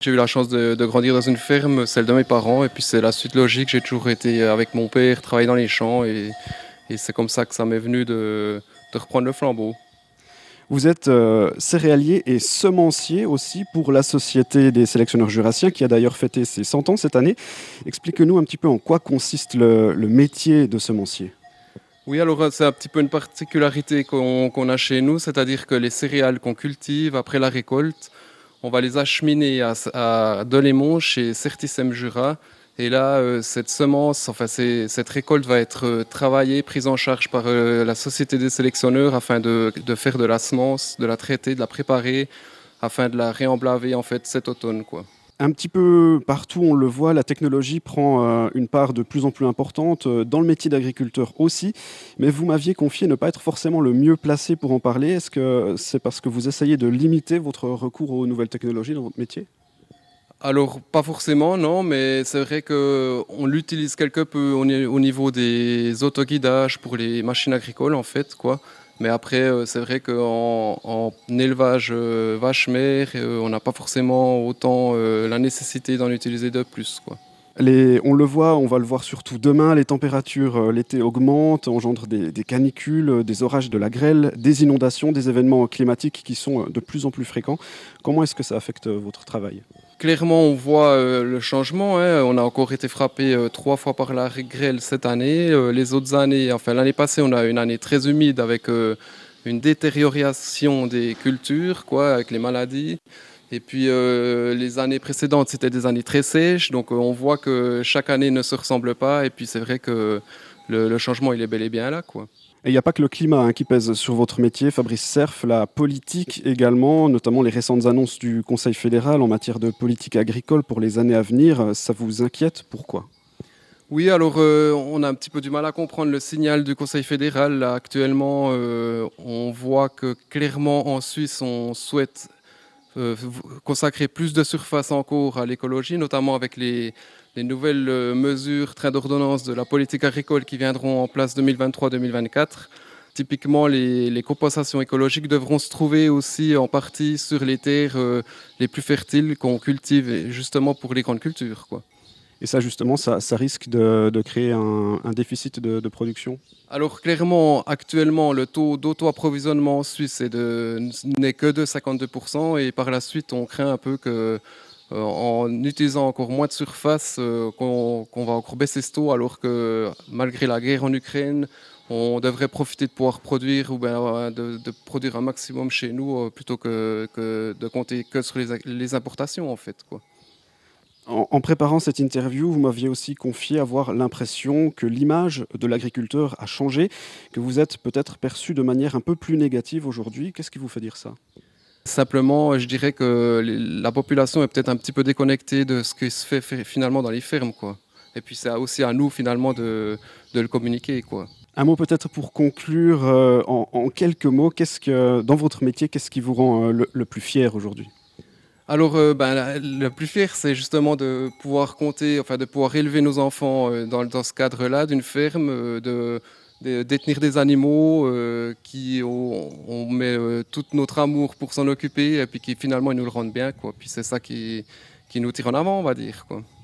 J'ai eu la chance de grandir dans une ferme, celle de mes parents, et puis c'est la suite logique. J'ai toujours été avec mon père, travailler dans les champs, et c'est comme ça que ça m'est venu de reprendre le flambeau. Vous êtes céréalier et semencier aussi pour la Société des sélectionneurs jurassiens qui a d'ailleurs fêté ses 100 ans cette année. Expliquez-nous un petit peu en quoi consiste le métier de semencier. Oui, alors c'est un petit peu une particularité qu'on a chez nous, c'est-à-dire que les céréales qu'on cultive après la récolte, on va les acheminer à Delémont chez Certisem Jura. Et là, cette semence, enfin cette récolte va être travaillée, prise en charge par la Société des sélectionneurs afin de faire de la semence, de la traiter, de la préparer, afin de la réemblaver en fait cet automne, quoi. Un petit peu partout, on le voit, la technologie prend une part de plus en plus importante dans le métier d'agriculteur aussi. Mais vous m'aviez confié ne pas être forcément le mieux placé pour en parler. Est-ce que c'est parce que vous essayez de limiter votre recours aux nouvelles technologies dans votre métier? Alors, pas forcément, non, mais c'est vrai qu'on l'utilise quelque peu au niveau des autoguidages pour les machines agricoles, en fait, quoi. Mais après, c'est vrai qu'en élevage vache-mère, on n'a pas forcément autant la nécessité d'en utiliser de plus, quoi. On le voit, on va le voir surtout demain, les températures l'été augmentent, engendrent des canicules, des orages, de la grêle, des inondations, des événements climatiques qui sont de plus en plus fréquents. Comment est-ce que ça affecte votre travail? Clairement, on voit le changement, hein. On a encore été frappé 3 fois par la grêle cette année. Les autres années, enfin l'année passée, on a eu une année très humide avec une détérioration des cultures, quoi, avec les maladies. Et puis les années précédentes, c'était des années très sèches. Donc on voit que chaque année ne se ressemble pas. Et puis c'est vrai que le changement, il est bel et bien là, quoi. Et il n'y a pas que le climat qui pèse sur votre métier, Fabrice Cerf, la politique également, notamment les récentes annonces du Conseil fédéral en matière de politique agricole pour les années à venir. Ça vous inquiète? Pourquoi? Oui, alors on a un petit peu du mal à comprendre le signal du Conseil fédéral. Là, actuellement, on voit que clairement en Suisse, on souhaite consacrer plus de surface encore à l'écologie, notamment avec les nouvelles mesures, trains d'ordonnance de la politique agricole qui viendront en place 2023-2024. Typiquement, les compensations écologiques devront se trouver aussi en partie sur les terres les plus fertiles qu'on cultive justement pour les grandes cultures, quoi. Et ça, justement, ça risque de créer un déficit de production? Alors clairement, actuellement, le taux d'auto-approvisionnement en Suisse n'est que de 52% et par la suite, on craint un peu que en utilisant encore moins de surface, qu'on va encore baisser ce taux alors que malgré la guerre en Ukraine, on devrait profiter de pouvoir produire ou bien de produire un maximum chez nous plutôt que de compter que sur les importations en fait, quoi. En préparant cette interview, vous m'aviez aussi confié avoir l'impression que l'image de l'agriculteur a changé, que vous êtes peut-être perçu de manière un peu plus négative aujourd'hui. Qu'est-ce qui vous fait dire ça? Simplement, je dirais que la population est peut-être un petit peu déconnectée de ce qui se fait finalement dans les fermes, quoi. Et puis c'est aussi à nous finalement de le communiquer, quoi. Un mot peut-être pour conclure, en quelques mots, dans votre métier, qu'est-ce qui vous rend le plus fier aujourd'hui? Alors, le plus fier, c'est justement de pouvoir compter, enfin de pouvoir élever nos enfants dans ce cadre-là d'une ferme, de détenir des animaux on met tout notre amour pour s'en occuper et puis qui finalement ils nous le rendent bien, quoi. Puis c'est ça qui nous tire en avant, on va dire, quoi.